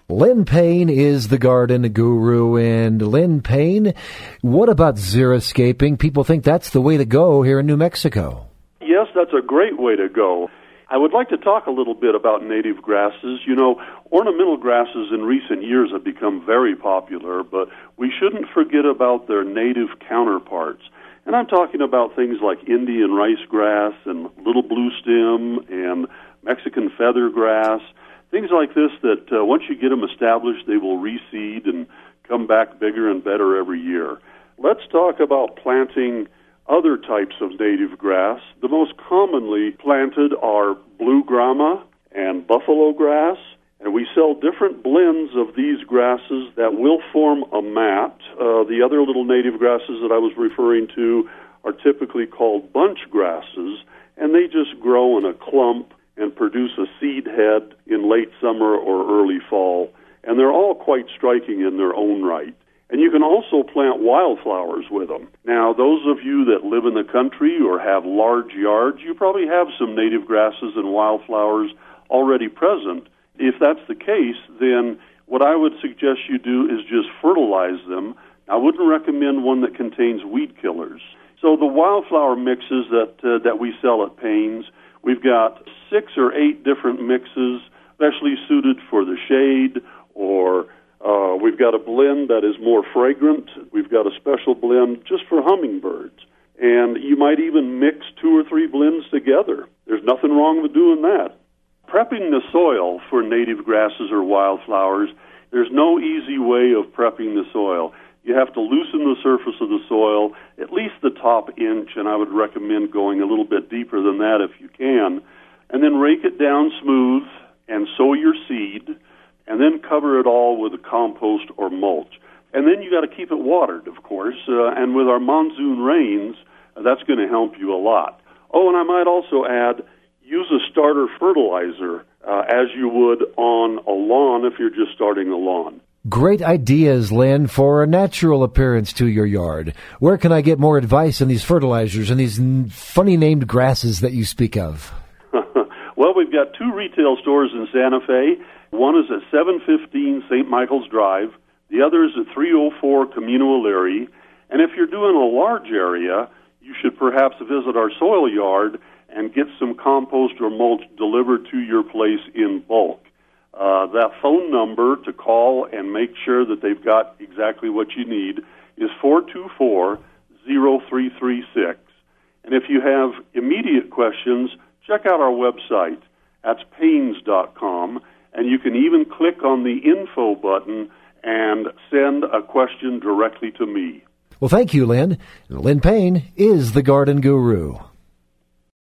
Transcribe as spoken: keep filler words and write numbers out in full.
Lynn Payne is the garden guru. And Lynn Payne, what about xeriscaping? People think that's the way to go here in New Mexico. Yes, that's a great way to go. I would like to talk a little bit about native grasses. You know, ornamental grasses in recent years have become very popular, but we shouldn't forget about their native counterparts. And I'm talking about things like Indian rice grass and little blue stem and Mexican feather grass, things like this that uh, once you get them established, they will reseed and come back bigger and better every year. Let's talk about planting other types of native grass. The most commonly planted are blue grama and buffalo grass, and we sell different blends of these grasses that will form a mat. Uh, the other little native grasses that I was referring to are typically called bunch grasses, and they just grow in a clump and produce a seed head in late summer or early fall, and they're all quite striking in their own right. And you can also plant wildflowers with them. Now, those of you that live in the country or have large yards, you probably have some native grasses and wildflowers already present. If that's the case, then what I would suggest you do is just fertilize them. I wouldn't recommend one that contains weed killers. So the wildflower mixes that uh, that we sell at Payne's, we've got six or eight different mixes, especially suited for the shade, or uh, we've got a blend that is more fragrant. We've got a special blend just for hummingbirds. And you might even mix two or three blends together. There's nothing wrong with doing that. Prepping the soil for native grasses or wildflowers, there's no easy way of prepping the soil. You have to loosen the surface of the soil, at least the top inch, and I would recommend going a little bit deeper than that if you can, and then rake it down smooth and sow your seed, and then cover it all with a compost or mulch. And then you got to keep it watered, of course, uh, and with our monsoon rains, uh, that's going to help you a lot. Oh, and I might also add, use a starter fertilizer uh, as you would on a lawn if you're just starting a lawn. Great ideas, Lynn, for a natural appearance to your yard. Where can I get more advice on these fertilizers and these n- funny named grasses that you speak of? Well, we've got two retail stores in Santa Fe. One is at seven fifteen Saint Michael's Drive. The other is at three oh four Camino O'Leary. And if you're doing a large area, you should perhaps visit our soil yard and get some compost or mulch delivered to your place in bulk. Uh, that phone number to call and make sure that they've got exactly what you need is four two four, zero three three six. And if you have immediate questions, check out our website. That's paynes dot com, and you can even click on the info button and send a question directly to me. Well, thank you, Lynn. Lynn Payne is the Garden Guru.